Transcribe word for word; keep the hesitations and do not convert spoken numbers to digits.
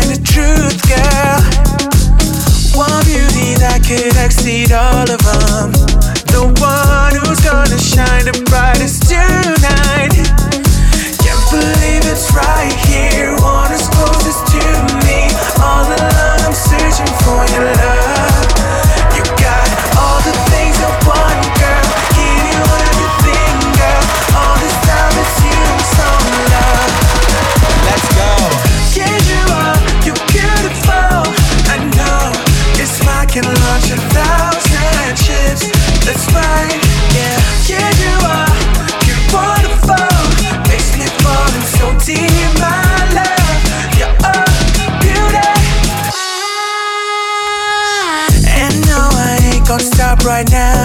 find the truth, girl. One beauty that could exceed all of them. The one who's gonna shine the brightest tonight. Can't believe it's right here, one who's closest to me. All alone I'm searching for your love. You got all the things I want, girl. Give you everything, girl. All this time it's you, some love. Let's go. Yeah, you are, you're beautiful. I know your smile can launch a thousand ships. That's right, yeah. Yeah, you are, you're wonderful. Makes me fall in so deep, my love. You're a beauty. And no, I ain't gonna stop right now.